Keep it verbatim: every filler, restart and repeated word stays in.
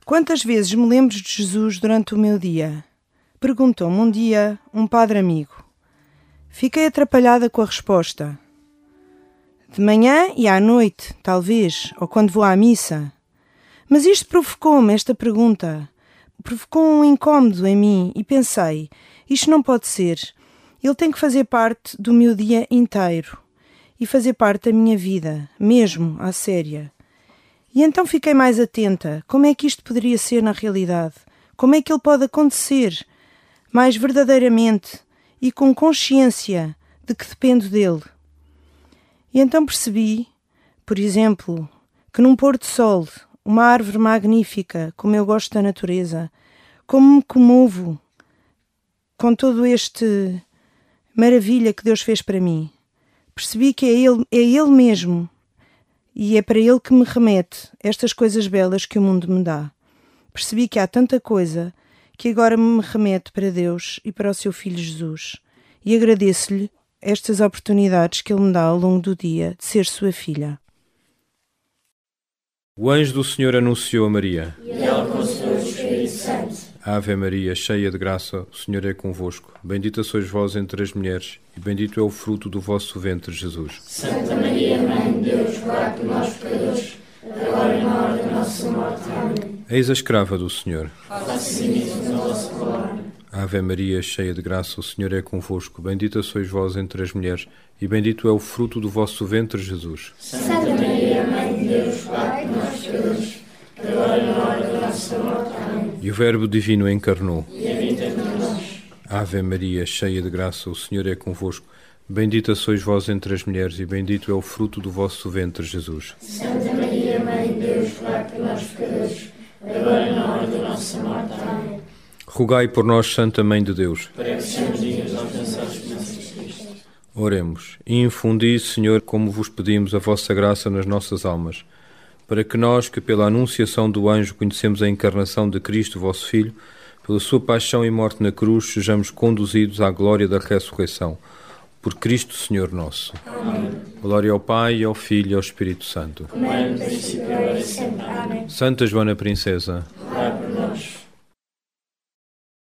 Quantas vezes me lembro de Jesus durante o meu dia? Perguntou-me um dia um padre amigo. Fiquei atrapalhada com a resposta. De manhã e à noite, talvez, ou quando vou à missa. Mas isto provocou-me, esta pergunta. Provocou um incómodo em mim e pensei, isto não pode ser. Ele tem que fazer parte do meu dia inteiro e fazer parte da minha vida, mesmo à séria. E então fiquei mais atenta. Como é que isto poderia ser na realidade? Como é que ele pode acontecer mais verdadeiramente e com consciência de que dependo dele? E então percebi, por exemplo, que num pôr do sol, uma árvore magnífica, como eu gosto da natureza, como me comovo com todo este maravilha que Deus fez para mim. Percebi que é Ele, é Ele mesmo e é para Ele que me remete estas coisas belas que o mundo me dá. Percebi que há tanta coisa que agora me remete para Deus e para o seu Filho Jesus e agradeço-lhe estas oportunidades que Ele me dá ao longo do dia de ser sua filha. O anjo do Senhor anunciou a Maria. E ela concebeu o Espírito Santo. Ave Maria, cheia de graça, o Senhor é convosco. Bendita sois vós entre as mulheres, e bendito é o fruto do vosso ventre, Jesus. Santa Maria, Mãe de Deus, rogai por nós, pecadores, agora e na hora da nossa morte. Amém. Eis a escrava do Senhor. Faça-se em mim a vossa palavra. Ave Maria, cheia de graça, o Senhor é convosco. Bendita sois vós entre as mulheres, e bendito é o fruto do vosso ventre, Jesus. Santa Maria, Mãe de Deus, rogai por nós, pecadores, agora e na hora da nossa morte. Amém. E o Verbo Divino encarnou. E habita entre nós. Ave Maria, cheia de graça, o Senhor é convosco. Bendita sois vós entre as mulheres, e bendito é o fruto do vosso ventre, Jesus. Santa Maria, Mãe de Deus, rogai por nós, pecadores, agora e na hora da nossa morte. Amém. Rogai por nós, Santa Mãe de Deus. Para que sejamos dignos de alcançar as promessas de Cristo. Oremos. E infundi, Senhor, como vos pedimos, a vossa graça nas nossas almas, para que nós, que pela anunciação do anjo conhecemos a encarnação de Cristo, vosso Filho, pela sua paixão e morte na cruz, sejamos conduzidos à glória da ressurreição. Por Cristo, Senhor nosso. Amém. Glória ao Pai, e ao Filho e ao Espírito Santo. Como é no princípio, agora e sempre. Amém. Santa Joana Princesa,